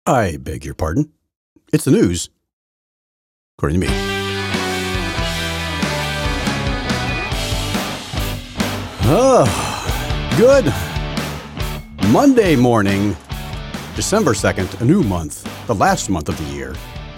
I beg your pardon. It's the news, according to me. Good Monday morning, December 2nd, a new month, the last month of the year.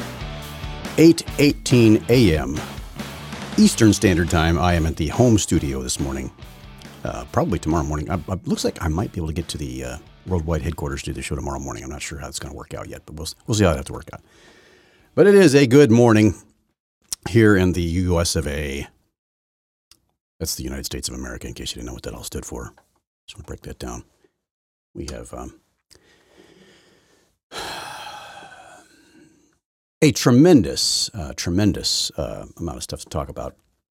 8:18 a.m. Eastern Standard Time. I am at the home studio this morning. Probably tomorrow morning. Looks like I might be able to get to the worldwide headquarters to do the show tomorrow morning. I'm not sure how it's going to work out yet, but we'll see how it has to work out. But it is a good morning here in the U.S. of A. That's the United States of America, in case you didn't know what that all stood for. Just want to break that down. We have a tremendous amount of stuff to talk about.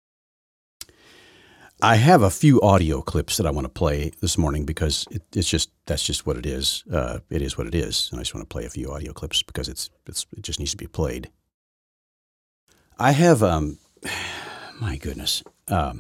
I have a few audio clips that I want to play this morning because that's just what it is. It is what it is, and I just want to play a few audio clips because it just needs to be played. I have my goodness, I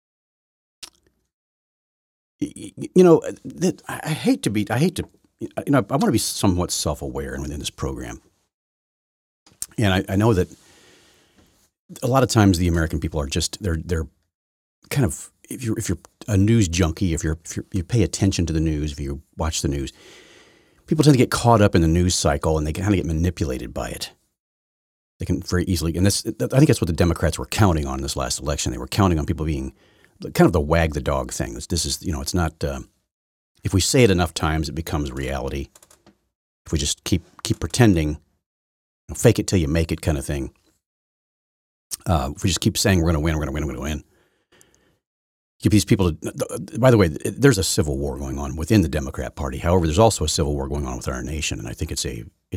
hate to I want to be somewhat self-aware within this program, and I know that a lot of times the American people are just they're kind of, if you're a news junkie, if you pay attention to the news, if you watch the news, people tend to get caught up in the news cycle and they kind of get manipulated by it. They can very easily, and I think that's what the Democrats were counting on in this last election. They were counting on people being kind of the wag the dog thing. This is, it's not, if we say it enough times, it becomes reality. If we just keep pretending, fake it till you make it kind of thing. If we just keep saying we're going to win. Keep these people. By the way, there's a civil war going on within the Democrat Party. However, there's also a civil war going on with our nation, and I think it's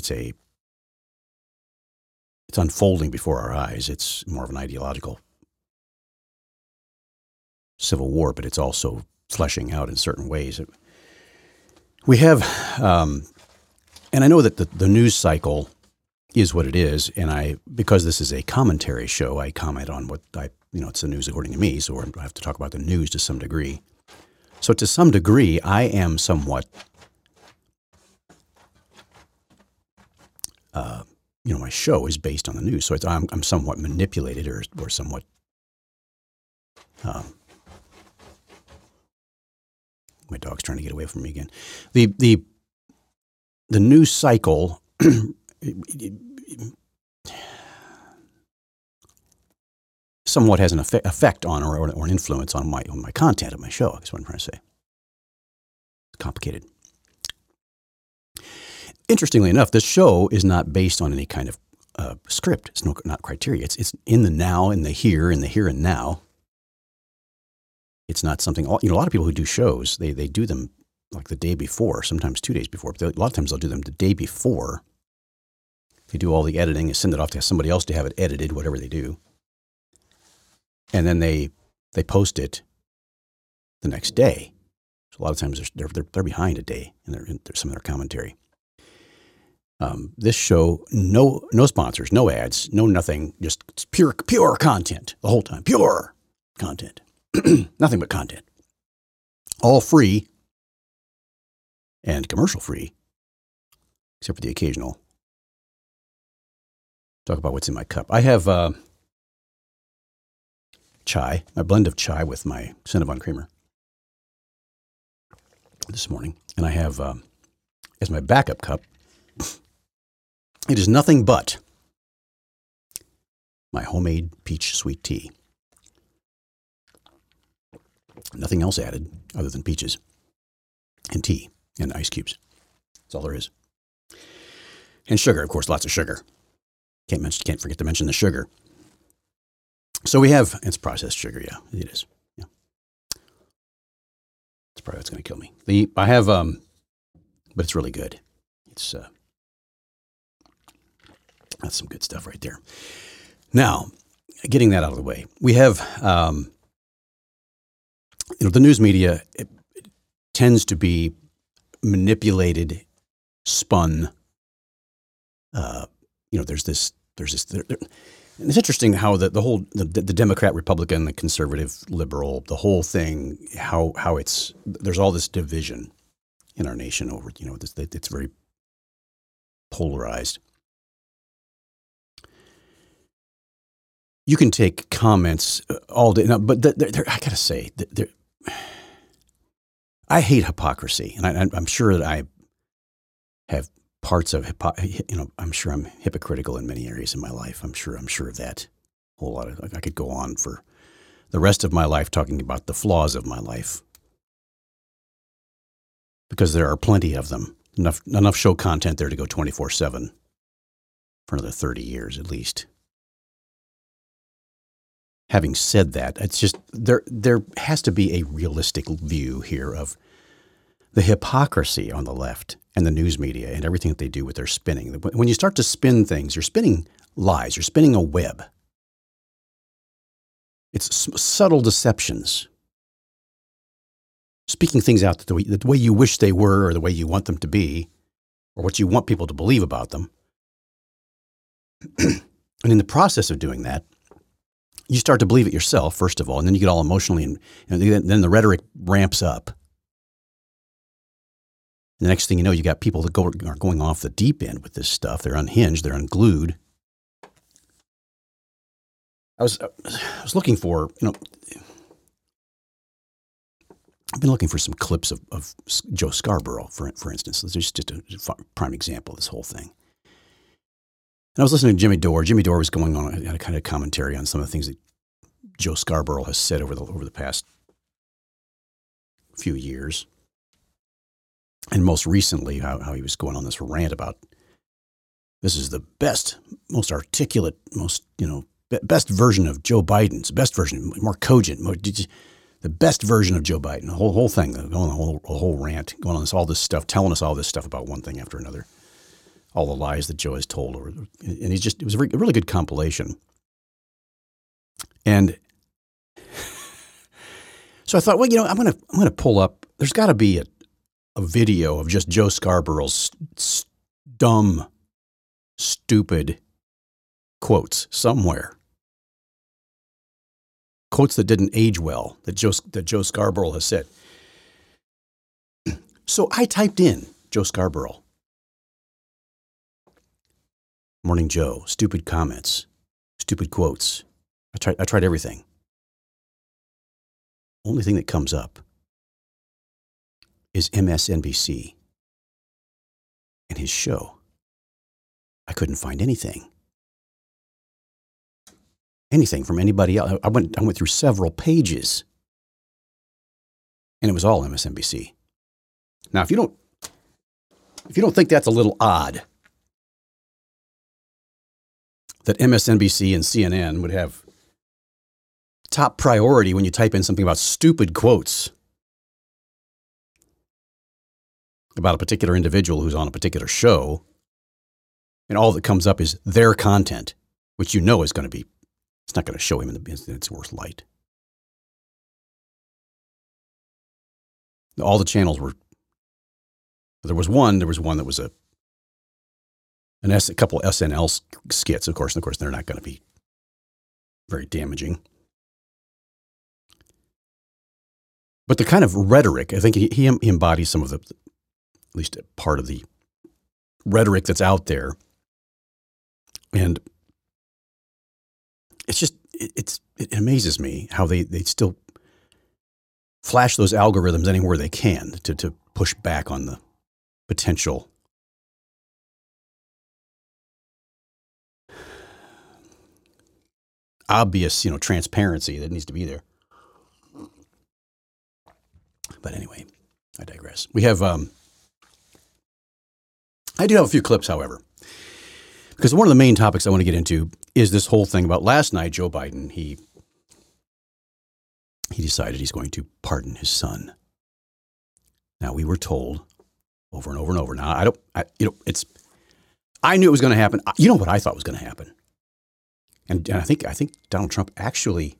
unfolding before our eyes. It's more of an ideological civil war, but it's also fleshing out in certain ways. We have, and I know that the news cycle is what it is, and because this is a commentary show, I comment on what it's the news according to me, so I have to talk about the news to some degree. So to some degree, I am somewhat, my show is based on the news, so I'm somewhat manipulated or somewhat, my dog's trying to get away from me again. The news cycle somewhat has an effect on or an influence on my content of my show. That's what I'm trying to say. It's complicated. Interestingly enough, this show is not based on any kind of script. It's not criteria. It's in the now, in the here and now. It's not something. A lot of people who do shows, they do them like the day before, sometimes 2 days before. But a lot of times they'll do them the day before. They do all the editing and send it off to somebody else to have it edited, whatever they do. And then they post it the next day. So a lot of times they're behind a day in some of their commentary. This show, no sponsors, no ads, no nothing, just pure content the whole time. Pure content. Nothing but content. All free and commercial free, except for the occasional. Talk about what's in my cup. I have chai, my blend of chai with my Cinnabon creamer this morning. And I have, as my backup cup, it is nothing but my homemade peach sweet tea. Nothing else added other than peaches and tea and ice cubes. That's all there is. And sugar, of course, lots of sugar. Can't forget to mention the sugar. So we have, it's processed sugar, yeah, it is. Yeah. It's probably what's going to kill me. I have, but it's really good. It's, that's some good stuff right there. Now, getting that out of the way, we have, the news media it tends to be manipulated, spun. There's this. And it's interesting how the whole the Democrat, Republican, the conservative, liberal, the whole thing, how there's all this division in our nation over, it's very polarized. You can take comments all day, but I gotta say, I hate hypocrisy, and I'm sure that I have parts of I'm sure I'm hypocritical in many areas in my life. I'm sure of that. A whole lot of, I could go on for the rest of my life talking about the flaws of my life, because there are plenty of them. Enough show content there to go 24/7 for another 30 years at least. Having said that, it's just there has to be a realistic view here of the hypocrisy on the left and the news media and everything that they do with their spinning. When you start to spin things, you're spinning lies. You're spinning a web. It's subtle deceptions. Speaking things out the way you wish they were, or the way you want them to be, or what you want people to believe about them. And in the process of doing that, you start to believe it yourself, first of all, and then you get all emotionally, and then the rhetoric ramps up. The next thing you know, you got people that are going off the deep end with this stuff. They're unhinged. They're unglued. I was looking for, I've been looking for some clips of Joe Scarborough, for instance. This is just a prime example of this whole thing. And I was listening to Jimmy Dore. Jimmy Dore was going on a kind of commentary on some of the things that Joe Scarborough has said over the past few years. And most recently, how he was going on this rant about this is the best, most articulate, most, best version of Joe Biden's, best version, more cogent, the best version of Joe Biden. The whole thing, going on a whole rant, going on all this stuff, telling us all this stuff about one thing after another. All the lies that Joe has told, and it was a really good compilation. And so I thought, well, I'm going to pull up. There's got to be a video of just Joe Scarborough's dumb, stupid quotes somewhere. Quotes that didn't age well that Joe Scarborough has said. So I typed in Joe Scarborough. Morning Joe, stupid comments, stupid quotes. I tried everything. Only thing that comes up is MSNBC and his show. I couldn't find anything from anybody else. I went through several pages, and it was all MSNBC. Now, if you don't think that's a little odd, that MSNBC and CNN would have top priority when you type in something about stupid quotes about a particular individual who's on a particular show, and all that comes up is their content, which is going to be, it's not going to show him in its worst light. All the channels there was one that was a couple SNL skits, of course, they're not going to be very damaging. But the kind of rhetoric, I think he embodies some of at least a part of the rhetoric that's out there. And it's just, it amazes me how they still flash those algorithms anywhere they can to push back on the potential obvious, transparency that needs to be there. But anyway, I digress. We have, I do have a few clips, however, because one of the main topics I want to get into is this whole thing about last night, Joe Biden, he decided he's going to pardon his son. Now, we were told over and over and over. Now, I knew it was going to happen. You know what I thought was going to happen? And I think Donald Trump actually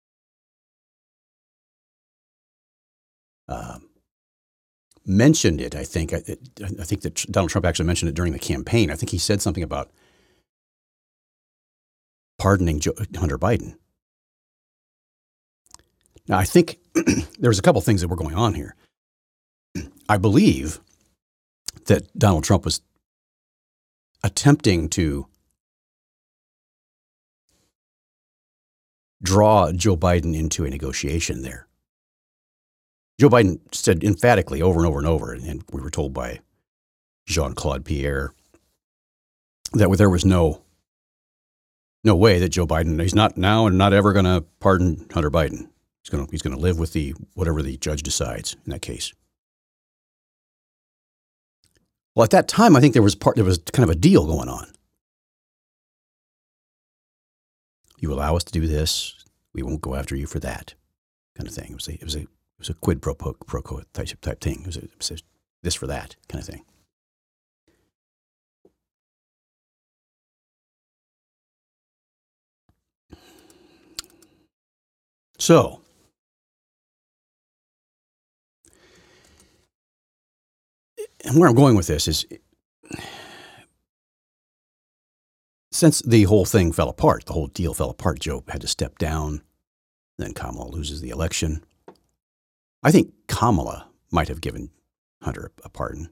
mentioned it. I think that Donald Trump actually mentioned it during the campaign. I think he said something about pardoning Hunter Biden. Now, I think there's a couple things that were going on here. I believe that Donald Trump was attempting to draw Joe Biden into a negotiation there. Joe Biden said emphatically over and over and over, and we were told by Jean-Claude Pierre that there was no way that Joe Biden, he's not now and not ever going to pardon Hunter Biden. He's going to live with whatever the judge decides in that case. Well, at that time, I think there was kind of a deal going on. You allow us to do this, we won't go after you for that, kind of thing. It was a quid pro quo type thing. It was this for that kind of thing. So, and where I'm going with this is, since the whole thing fell apart, the whole deal fell apart, Joe had to step down, then Kamala loses the election. I think Kamala might have given Hunter a pardon.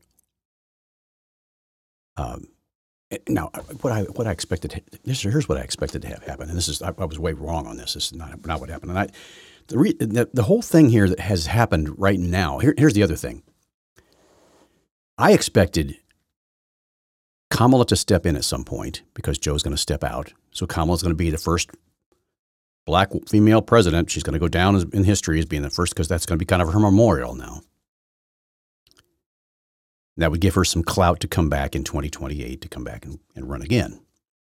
Now, what I expected, here's what I expected to have happen, and this is I was way wrong on this. This is not what happened. And the whole thing here that has happened right now. Here's the other thing. I expected Kamala to step in at some point because Joe's going to step out. So Kamala's going to be the first black female president. She's going to go down in history as being the first because that's going to be kind of her memorial now. That would give her some clout to come back in 2028 to come back and run again.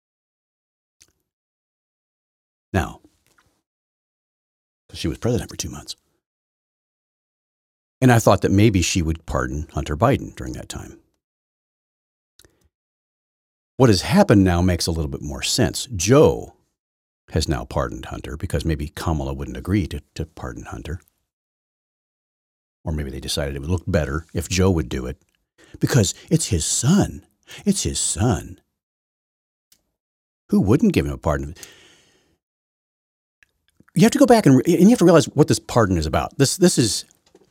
Now, because she was president for 2 months. And I thought that maybe she would pardon Hunter Biden during that time. What has happened now makes a little bit more sense. Joe has now pardoned Hunter because maybe Kamala wouldn't agree to pardon Hunter. Or maybe they decided it would look better if Joe would do it. Because it's his son. It's his son. Who wouldn't give him a pardon? You have to go back and you have to realize what this pardon is about. This is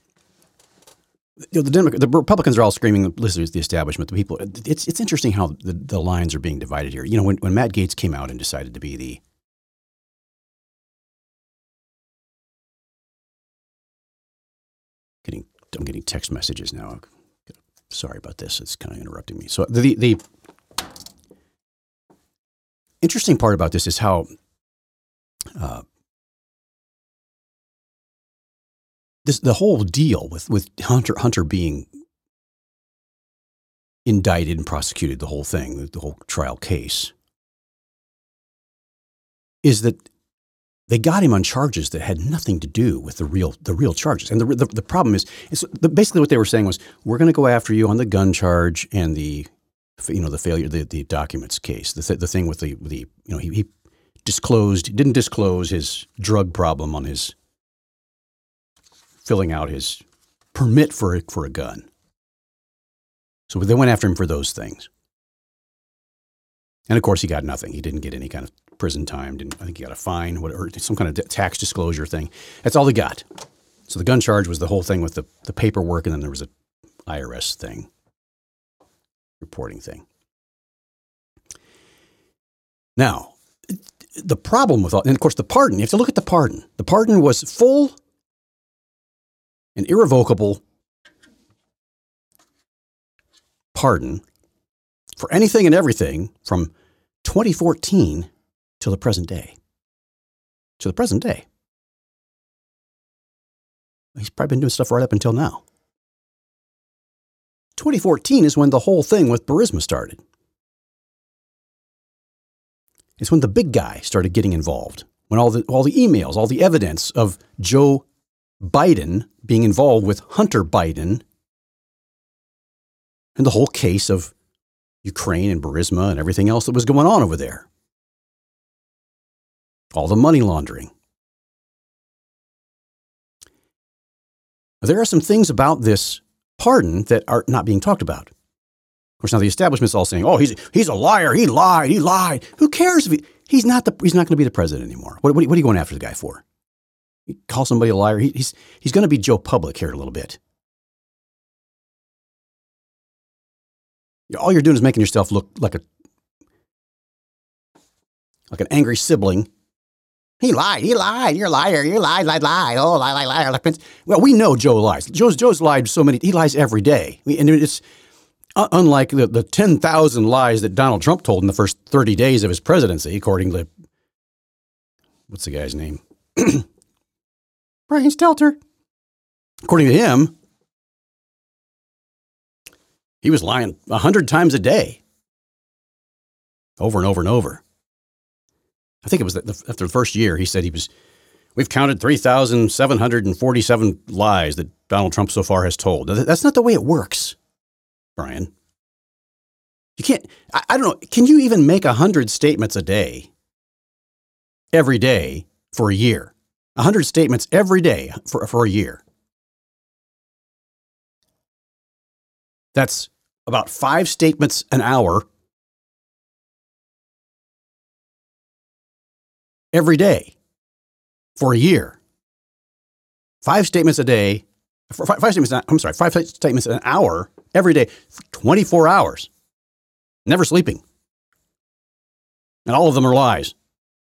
the Republicans are all screaming, "Listen, the establishment, the people." It's interesting how the lines are being divided here. You know, when Matt Gaetz came out and decided to be I'm getting text messages now. Sorry about this. It's kind of interrupting me. So the interesting part about this is how the whole deal with Hunter being indicted and prosecuted, the whole thing, the whole trial case, is that they got him on charges that had nothing to do with the real charges. And the problem is basically what they were saying was, we're going to go after you on the gun charge and the failure, the documents case, the thing with he didn't disclose his drug problem on his filling out his permit for a gun. So they went after him for those things. And of course, he got nothing. He didn't get any kind of prison time. I think he got a fine, or some kind of tax disclosure thing. That's all he got. So the gun charge was the whole thing with the paperwork, and then there was a IRS thing, reporting thing. Now, the problem with all, and of course the pardon, you have to look at the pardon. The pardon was full and irrevocable pardon for anything and everything from 2014 till the present day. To the present day. He's probably been doing stuff right up until now. 2014 is when the whole thing with Burisma started. It's when the big guy started getting involved. When all the emails, all the evidence of Joe Biden being involved with Hunter Biden and the whole case of Ukraine and Burisma and everything else that was going on over there. All the money laundering. There are some things about this pardon that are not being talked about. Of course, now the establishment's all saying, "Oh, he's a liar. He lied. Who cares if he's not going to be the president anymore? What are you going after the guy for? You call somebody a liar? He's going to be Joe Public here in a little bit. All you're doing is making yourself look like like an angry sibling. He lied, you're a liar, you lied, oh, lie. Well, we know Joe lies. Joe's lied he lies every day. And it's unlike the 10,000 lies that Donald Trump told in the first 30 days of his presidency, according to, what's the guy's name? Brian Stelter. According to him, he was lying 100 times a day, over and over and over. I think it was after the first year, he said we've counted 3,747 lies that Donald Trump so far has told. That's not the way it works, Brian. You can't, I don't know, can you even make 100 statements a day, every day, for a year? 100 statements every day for a year. That's about 5 statements an hour every day for a year. 5 statements a day, 5 statements an hour every day, 24 hours, never sleeping. And all of them are lies.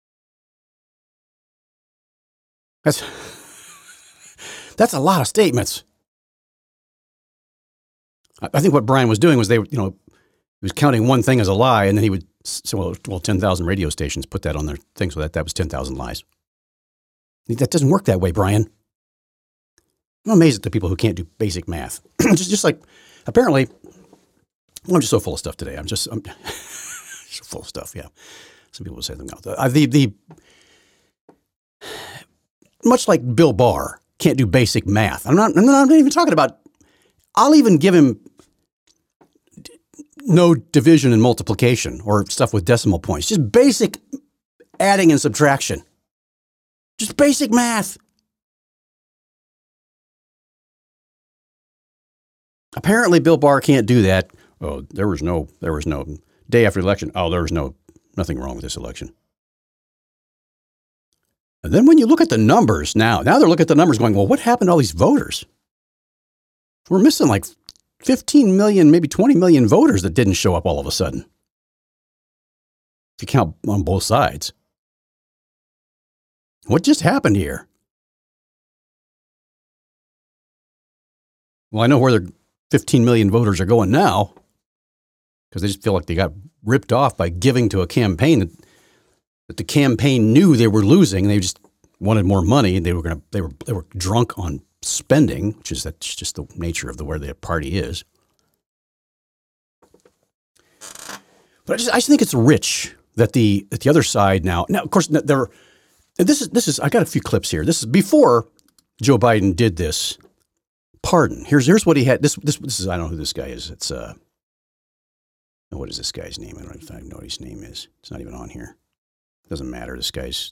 That's a lot of statements. I think what Brian was doing was he was counting one thing as a lie, and then he would say, well, 10,000 radio stations put that on their thing, so that was 10,000 lies. That doesn't work that way, Brian. I'm amazed at the people who can't do basic math. just like, apparently, I'm just so full of stuff today. I'm so full of stuff, yeah. Some people will say something else. Much like Bill Barr can't do basic math. I'm not even talking about, I'll even give him no division and multiplication or stuff with decimal points. Just basic adding and subtraction. Just basic math. Apparently Bill Barr can't do that. Oh, there was no day after the election. Oh, there was nothing wrong with this election. And then when you look at the numbers now they're looking at the numbers going, well, what happened to all these voters? We're missing like 15 million, maybe 20 million voters that didn't show up all of a sudden. If you count on both sides. What just happened here? Well, I know where the 15 million voters are going now, because they just feel like they got ripped off by giving to a campaign that the campaign knew they were losing. They just wanted more money. They were drunk on spending, that's just the nature of where the party is. But I just think it's rich that the other side now, of course, this is I got a few clips here. This is before Joe Biden did this pardon. Here's what he had. This is, I don't know who this guy is. It's what is this guy's name? I don't know what his name is. It's not even on here. It doesn't matter. This guy's.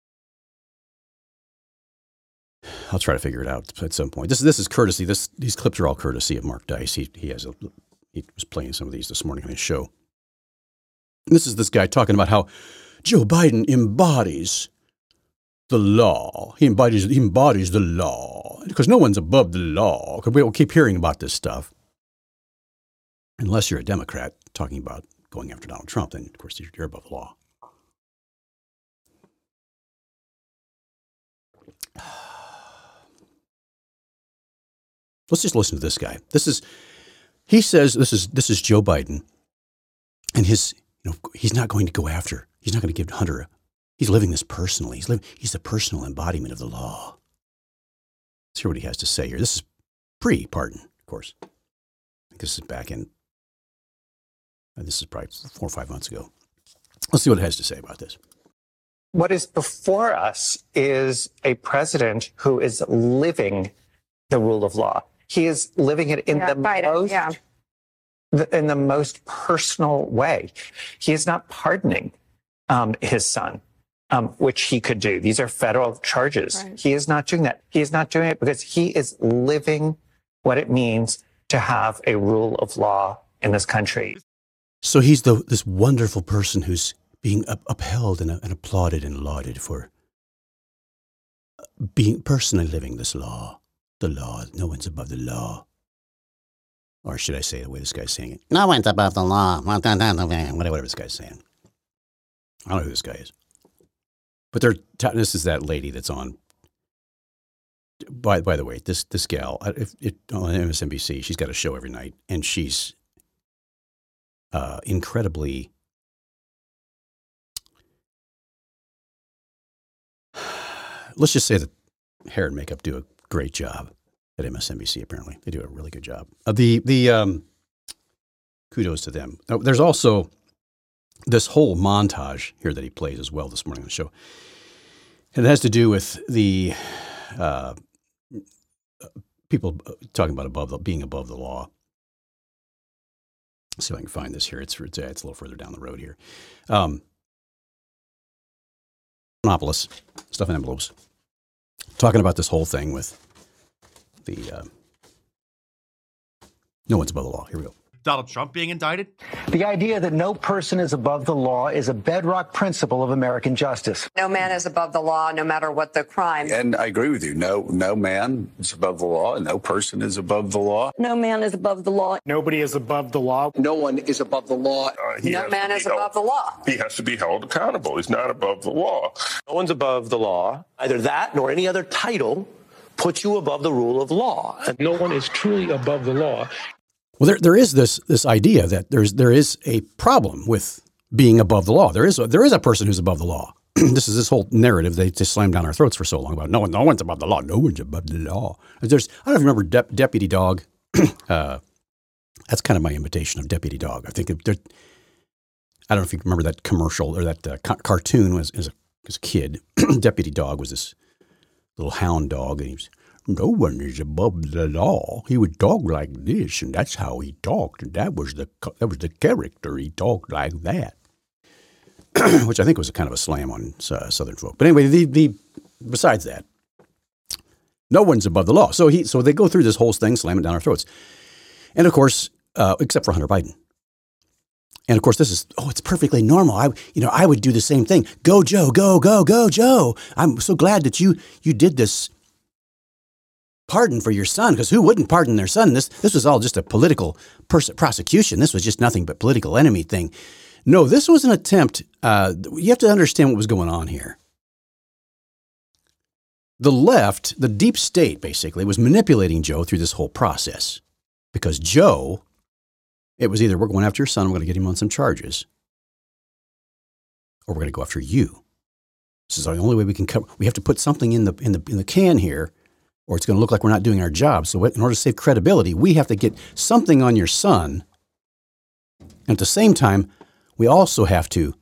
I'll try to figure it out at some point. This is courtesy. These clips are all courtesy of Mark Dice. He was playing some of these this morning on his show. And this is this guy talking about how Joe Biden embodies the law. He embodies the law because no one's above the law. Because we'll keep hearing about this stuff, unless you're a Democrat talking about going after Donald Trump. Then of course you're above the law. Let's just listen to this guy. He says this is Joe Biden, and he's not going to go after. He's not going to give Hunter. He's living this personally. He's the personal embodiment of the law. Let's hear what he has to say here. This is pre-pardon, of course. I think this is back in. This is probably 4 or 5 months ago. Let's see what it has to say about this. What is before us is a president who is living the rule of law. He is living it in the most personal way. He is not pardoning his son, which he could do. These are federal charges. Right. He is not doing that. He is not doing it because he is living what it means to have a rule of law in this country. So he's this wonderful person who's being upheld and applauded and lauded for being personally living this law. The law. No one's above the law. Or should I say the way this guy's saying it? No one's above the law. Whatever this guy's saying. I don't know who this guy is. But this is that lady that's on. By the way, this gal, on MSNBC, she's got a show every night, and she's incredibly. Let's just say that hair and makeup do a great job at MSNBC. Apparently, they do a really good job. Kudos to them. Now, there's also this whole montage here that he plays as well this morning on the show. And it has to do with the people talking about being above the law. Let's see if I can find this here. It's a little further down the road here. Monopolists, stuff in envelopes, talking about this whole thing with the no one's above the law. Here we go. Donald Trump being indicted? The idea that no person is above the law is a bedrock principle of American justice. No man is above the law, no matter what the crime. And I agree with you. No man is above the law, and no person is above the law. No man is above the law. Nobody is above the law. No one is above the law. No man is above the law. He has to be held accountable. He's not above the law. No one's above the law. Either that nor any other title puts you above the rule of law. No one is truly above the law. Well, there is this idea that there is a problem with being above the law. There is a person who's above the law. This is this whole narrative they just slammed down our throats for so long about no one's above the law. No one's above the law. I don't know if you remember Deputy Dog. That's kind of my imitation of Deputy Dog. I think I don't know if you remember that commercial or that cartoon as a kid. Deputy Dog was this little hound dog, and he was. No one is above the law. He would talk like this, and that's how he talked. And that was the character. He talked like that, which I think was a kind of a slam on Southern folk. But anyway, besides that, no one's above the law. So they go through this whole thing, slamming down our throats, and of course, except for Hunter Biden. And of course, this is it's perfectly normal. I would do the same thing. Go Joe, go Joe. I'm so glad that you did this. Pardon for your son, because who wouldn't pardon their son? This was all just a political prosecution. This was just nothing but political enemy thing. No, this was an attempt. You have to understand what was going on here. The left, the deep state, basically, was manipulating Joe through this whole process. Because Joe, it was either we're going after your son, we're going to get him on some charges, or we're going to go after you. This is the only way we can cover. We have to put something in the can here, or it's going to look like we're not doing our job. So in order to save credibility, we have to get something on your son. And at the same time, we also have to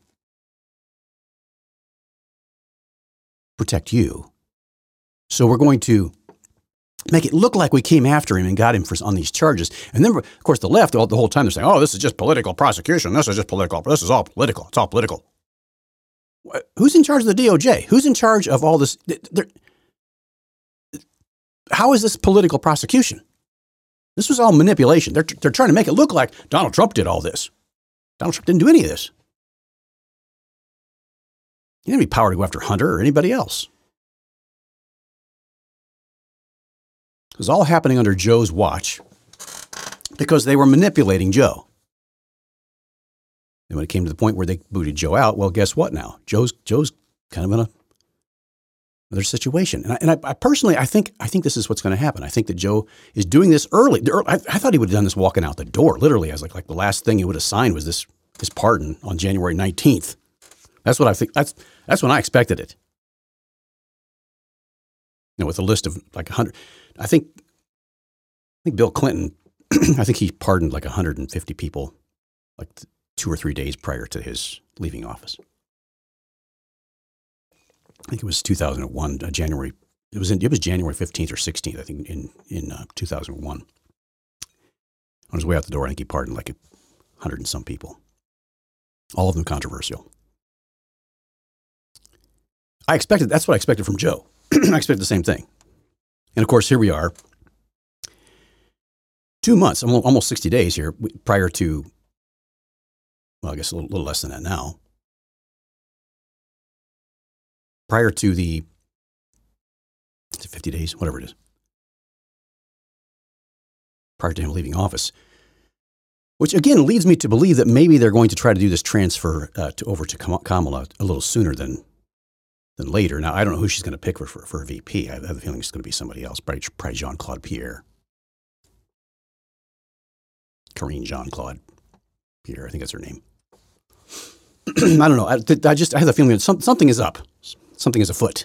protect you. So we're going to make it look like we came after him and got him on these charges. And then, of course, the left, the whole time, they're saying, this is just political prosecution. This is just political. This is all political. It's all political. Who's in charge of the DOJ? Who's in charge of all this? How is this political prosecution? This was all manipulation. They're trying to make it look like Donald Trump did all this. Donald Trump didn't do any of this. He didn't have any power to go after Hunter or anybody else. It was all happening under Joe's watch because they were manipulating Joe. And when it came to the point where they booted Joe out, well, guess what now? Joe's kind of in another situation. And I personally, I think this is what's going to happen. I think that Joe is doing this early. I thought he would have done this walking out the door, literally, as like the last thing he would have signed was this pardon on January 19th. That's what I think. That's when I expected it. With a list of like 100, I think Bill Clinton, I think he pardoned like 150 people, like 2 or 3 days prior to his leaving office. I think it was 2001, January. It was January 15th or 16th, I think, in 2001. On his way out the door, I think he pardoned like 100 and some people. All of them controversial. That's what I expected from Joe. I expected the same thing. And of course, here we are. 2 months, almost 60 days here, prior to, well, I guess a little less than that now. Prior to the 50 days, whatever it is. Prior to him leaving office. Which again leads me to believe that maybe they're going to try to do this transfer over to Kamala a little sooner than than later. Now, I don't know who she's going to pick for a VP. I have a feeling it's going to be somebody else, probably Jean-Claude Pierre. Karine Jean-Claude Pierre, I think that's her name. I don't know. I have a feeling that something is up. Something is afoot.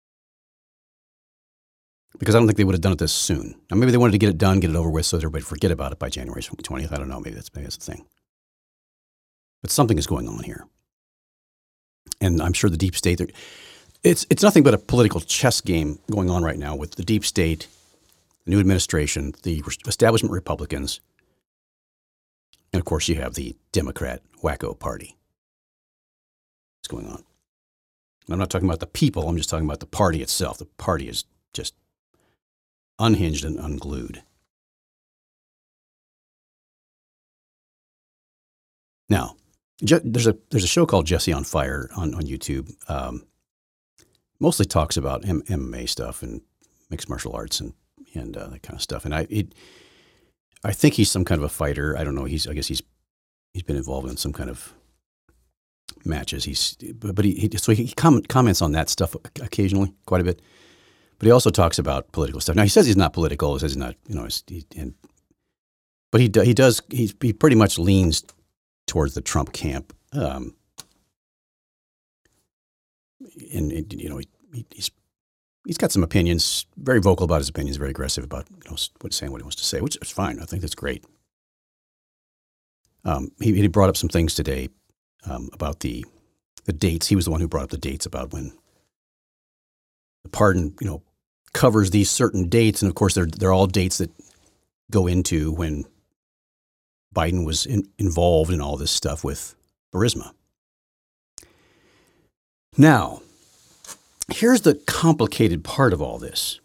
Because I don't think they would have done it this soon. Now, maybe they wanted to get it done, get it over with, so that everybody forget about it by January 20th. I don't know. Maybe that's the thing. But something is going on here. And I'm sure the deep state, it's nothing but a political chess game going on right now with the deep state, the new administration, the establishment Republicans, and of course you have the Democrat wacko party. What's going on? And I'm not talking about the people. I'm just talking about the party itself. The party is just unhinged and unglued. Now, there's a show called Jesse on Fire on YouTube. Mostly talks about MMA stuff and mixed martial arts and that kind of stuff. And I think he's some kind of a fighter. I don't know. I guess he's been involved in some kind of matches. So he comments on that stuff occasionally, quite a bit. But he also talks about political stuff. Now he says he's not political. He says he's not, but he pretty much leans towards the Trump camp. He's got some opinions, very vocal about his opinions, very aggressive about saying what he wants to say, which is fine. I think that's great. He brought up some things today about the dates. He was the one who brought up the dates about when the pardon, covers these certain dates, and of course they're all dates that go into when Biden was involved in all this stuff with Burisma. Now, here's the complicated part of all this.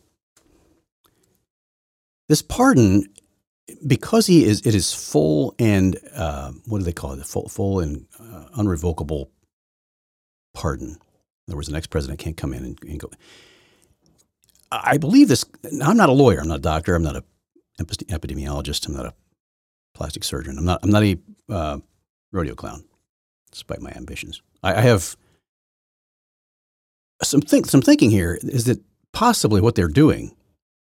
This pardon, because it is full and what do they call it? Full and unrevocable pardon. In other words, the next president can't come in and go. I believe this. I'm not a lawyer. I'm not a doctor. I'm not an epidemiologist. I'm not a plastic surgeon. I'm not a rodeo clown, despite my ambitions. I have some thinking here is that possibly what they're doing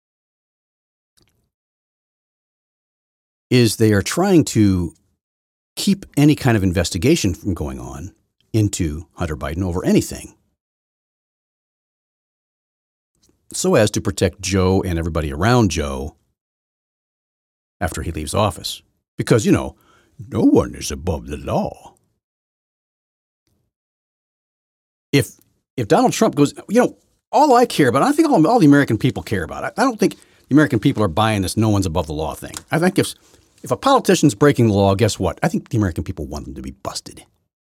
is they are trying to keep any kind of investigation from going on into Hunter Biden over anything, so as to protect Joe and everybody around Joe after he leaves office. Because, no one is above the law. If Donald Trump goes, all I care about, I think all the American people care about, I don't think the American people are buying this no one's above the law thing. I think if a politician's breaking the law, guess what? I think the American people want them to be busted.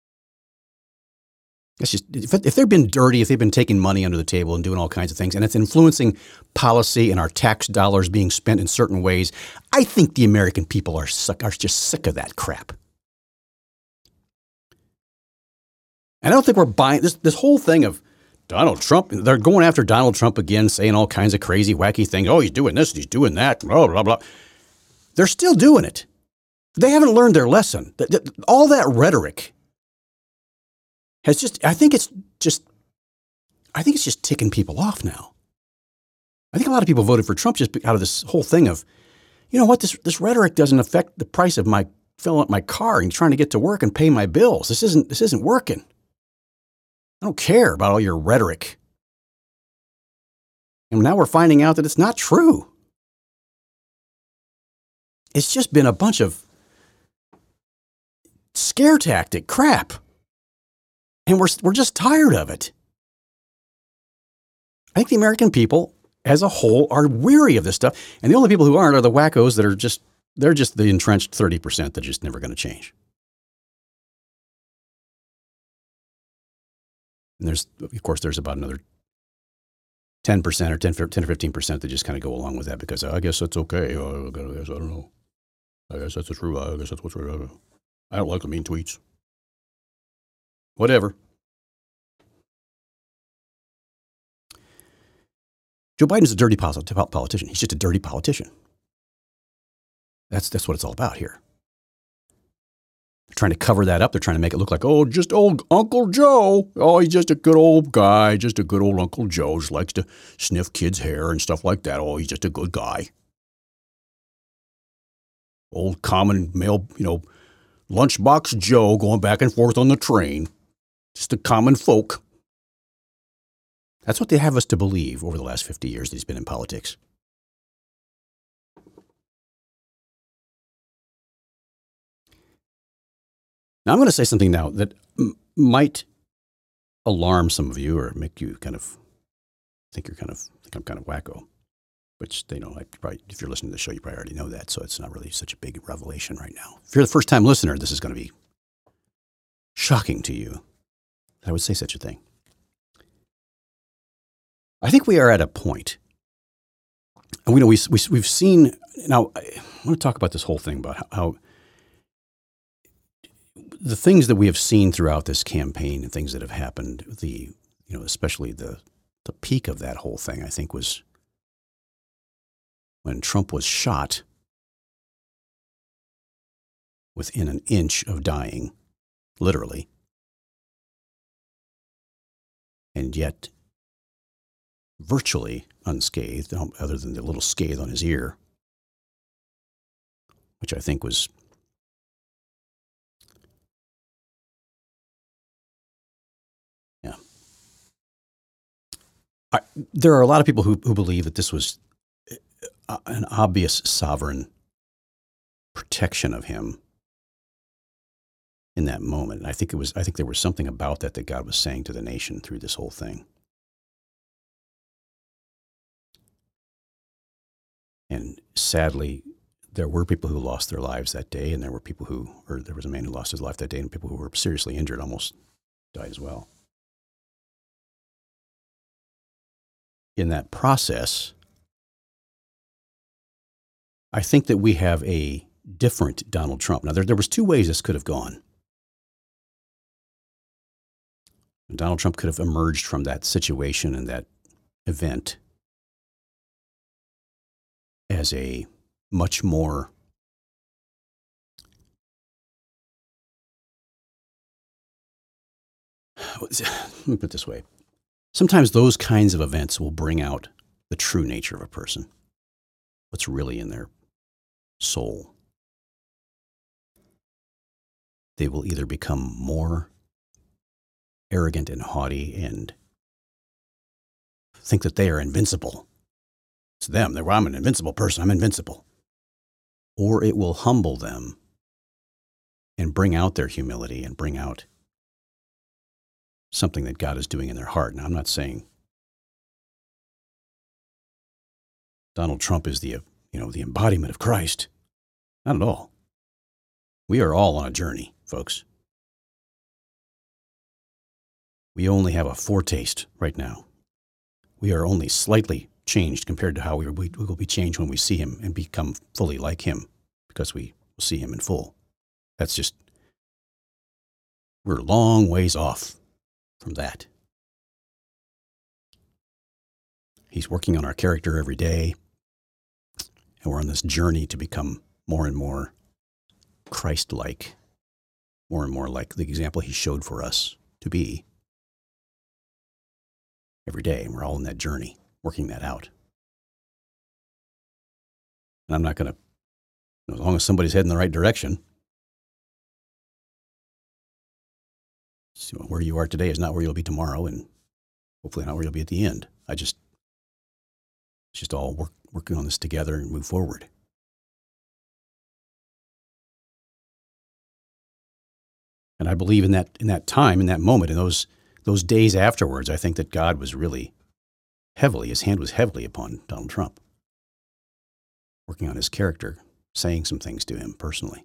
It's just, if they've been dirty, if they've been taking money under the table and doing all kinds of things, and it's influencing policy and our tax dollars being spent in certain ways, I think the American people are just sick of that crap. And I don't think we're buying this whole thing of Donald Trump. They're going after Donald Trump again, saying all kinds of crazy, wacky things. Oh, he's doing this, he's doing that, blah, blah, blah. They're still doing it. They haven't learned their lesson. All that rhetoric has I think it's just ticking people off now. I think a lot of people voted for Trump just out of this whole thing of, this rhetoric doesn't affect the price of my filling up my car and trying to get to work and pay my bills. This isn't working. I don't care about all your rhetoric. And now we're finding out that it's not true. It's just been a bunch of scare tactic crap. And we're just tired of it. I think the American people as a whole are weary of this stuff. And the only people who aren't are the wackos that they're just the entrenched 30% that are just never going to change. And there's about another 10% or 10 or 15% that just kind of go along with that because I guess that's okay. I guess I don't know. I guess that's true. I guess that's what's true. I don't like the mean tweets. Whatever. Joe Biden's a dirty politician. He's just a dirty politician. That's what it's all about here. trying to cover that up. They're trying to make it look like, oh, just old Uncle Joe. Oh, he's just a good old guy, just a good old Uncle Joe. Just likes to sniff kids' hair and stuff like that. Oh, he's just a good guy. Old common male, lunchbox Joe going back and forth on the train. Just a common folk. That's what they have us to believe over the last 50 years that he's been in politics. Now, I'm going to say something now that might alarm some of you or make you kind of think I'm kind of wacko. Which if you're listening to the show, you probably already know that, so it's not really such a big revelation right now. If you're the first-time listener, this is going to be shocking to you that I would say such a thing. I think we are at a point, and we've seen. Now, I want to talk about this whole thing about how the things that we have seen throughout this campaign and things that have happened. Especially the peak of that whole thing, I think, was when Trump was shot within an inch of dying, literally, and yet virtually unscathed, other than the little scathe on his ear, which I think was there are a lot of people who believe that this was an obvious sovereign protection of him in that moment. And I think there was something about that God was saying to the nation through this whole thing. And sadly, there were people who lost their lives that day, and there was a man who lost his life that day, and people who were seriously injured almost died as well. In that process, I think that we have a different Donald Trump. Now, there was two ways this could have gone. Donald Trump could have emerged from that situation and that event as a much more let me put it this way. Sometimes those kinds of events will bring out the true nature of a person, what's really in their soul. They will either become more arrogant and haughty and think that they are invincible. It's them. I'm an invincible person. I'm invincible. Or it will humble them and bring out their humility and bring out something that God is doing in their heart. Now, I'm not saying Donald Trump is the embodiment of Christ. Not at all. We are all on a journey, folks. We only have a foretaste right now. We are only slightly changed compared to how we will be changed when we see him and become fully like him, because we will see him in full. We're a long ways off from that. He's working on our character every day, and we're on this journey to become more and more Christ-like, more and more like the example he showed for us to be every day. And we're all in that journey, working that out. And I'm not going to, as long as somebody's heading in the right direction, so where you are today is not where you'll be tomorrow, and hopefully not where you'll be at the end. It's just all working on this together and move forward. And I believe in that time, in that moment, in those days afterwards, I think that God was really his hand was heavily upon Donald Trump, working on his character, saying some things to him personally.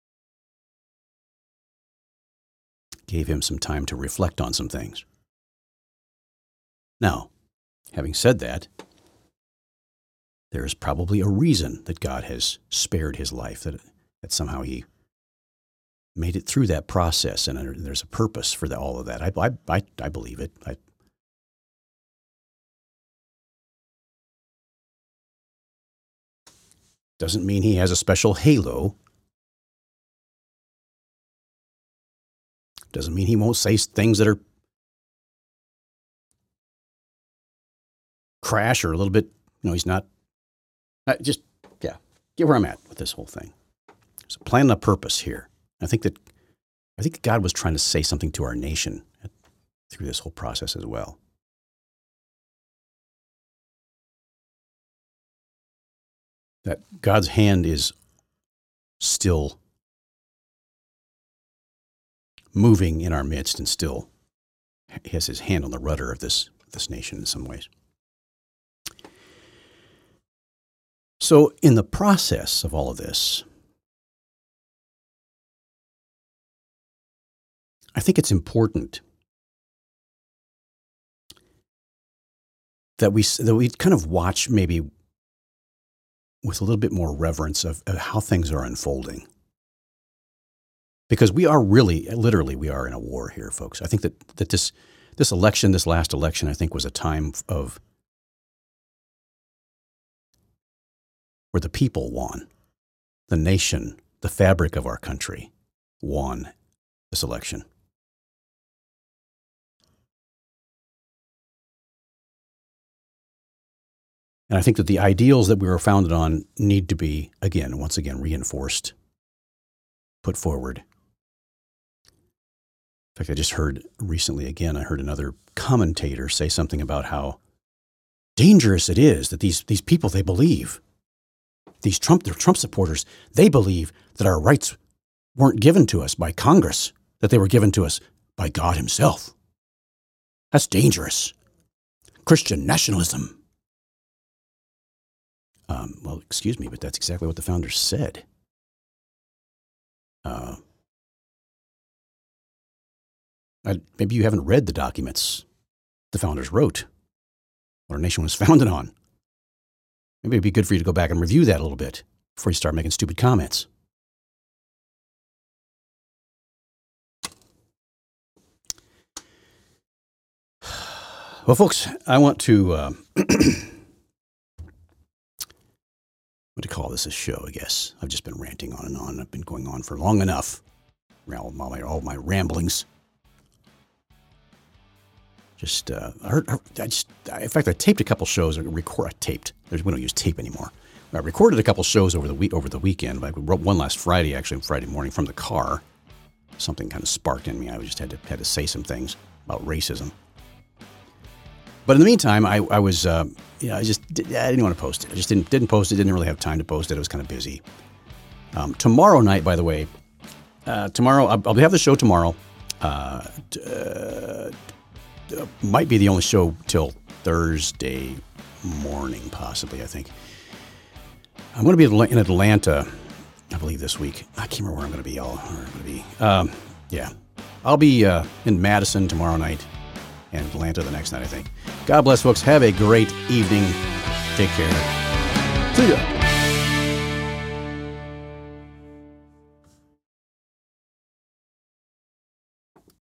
Gave him some time to reflect on some things. Now, having said that, there is probably a reason that God has spared his life, that somehow he made it through that process, and there's a purpose for all of that. I believe it. Doesn't mean he has a special halo Doesn't mean he won't say things that are crash or a little bit, he's not. Get where I'm at with this whole thing. There's a plan and a purpose here. I think that God was trying to say something to our nation through this whole process as well. That God's hand is still moving in our midst and still he has his hand on the rudder of this nation in some ways. So in the process of all of this, I think it's important that we kind of watch maybe with a little bit more reverence of how things are unfolding. Because we are literally in a war here, folks. I think that this election, this last election, I think was a time of where the people won. The nation, the fabric of our country won this election. And I think that the ideals that we were founded on need to be, once again, reinforced, put forward. In fact, I just heard recently, I heard another commentator say something about how dangerous it is that these people, they believe, they're Trump supporters, they believe that our rights weren't given to us by Congress, that they were given to us by God himself. That's dangerous. Christian nationalism. Well, excuse me, but that's exactly what the founders said. Maybe you haven't read the documents the founders wrote, what our nation was founded on. Maybe it'd be good for you to go back and review that a little bit before you start making stupid comments. Well, folks, I want to, what to call this a show, I guess. I've just been ranting on and on. I've been going on for long enough. All my ramblings. In fact, I taped a couple shows. We don't use tape anymore. I recorded a couple shows over the weekend. I wrote one last Friday, actually, Friday morning from the car. Something kind of sparked in me. I just had to say some things about racism. But in the meantime, I didn't want to post it. I just didn't post it. Didn't really have time to post it. I was kind of busy. Tomorrow night, by the way, I'll have the show tomorrow. Might be the only show till Thursday morning, possibly, I think. I'm going to be in Atlanta, I believe, this week. I can't remember where I'm going to be. I'll be in Madison tomorrow night and Atlanta the next night, I think. God bless, folks. Have a great evening. Take care. See ya.